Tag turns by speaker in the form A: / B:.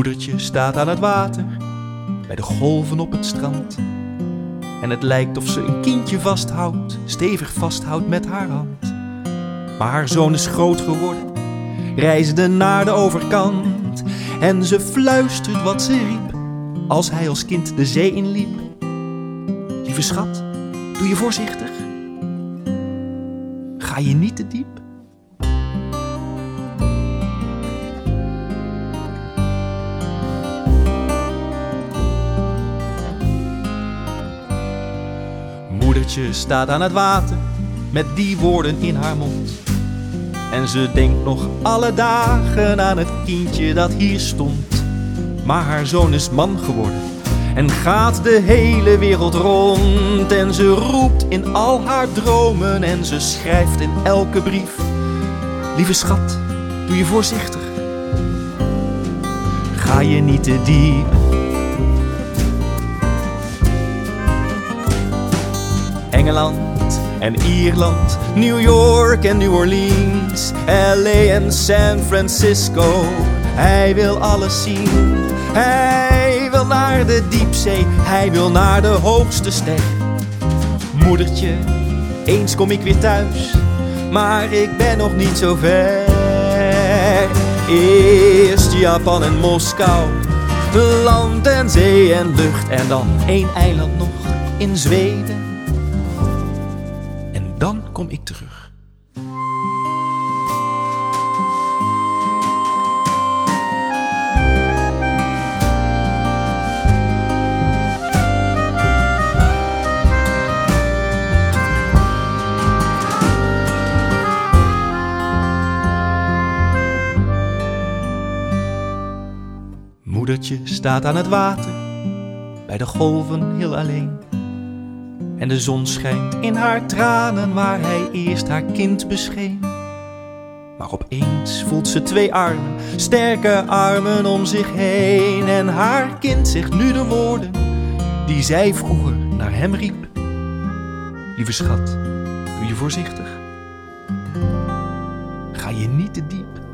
A: Moedertje staat aan het water, bij de golven op het strand. En het lijkt of ze een kindje vasthoudt, stevig vasthoudt met haar hand. Maar haar zoon is groot geworden, reisde naar de overkant. En ze fluistert wat ze riep, als hij als kind de zee inliep. Lieve schat, doe je voorzichtig. Ga je niet te diep. Moedertje staat aan het water, met die woorden in haar mond. En ze denkt nog alle dagen aan het kindje dat hier stond. Maar haar zoon is man geworden en gaat de hele wereld rond. En ze roept in al haar dromen en ze schrijft in elke brief. Lieve schat, doe je voorzichtig. Ga je niet te diep. Engeland en Ierland, New York en New Orleans, LA en San Francisco, hij wil alles zien. Hij wil naar de diepzee, hij wil naar de hoogste ster. Moedertje, eens kom ik weer thuis, maar ik ben nog niet zo ver. Eerst Japan en Moskou, land en zee en lucht, en dan 1 eiland nog in Zweden. En dan kom ik terug. Moedertje staat aan het water, bij de golven heel alleen. En de zon schijnt in haar tranen waar hij eerst haar kind bescheen. Maar opeens voelt ze 2 armen, sterke armen om zich heen. En haar kind zegt nu de woorden die zij vroeger naar hem riep. Lieve schat, doe je voorzichtig. Ga je niet te diep.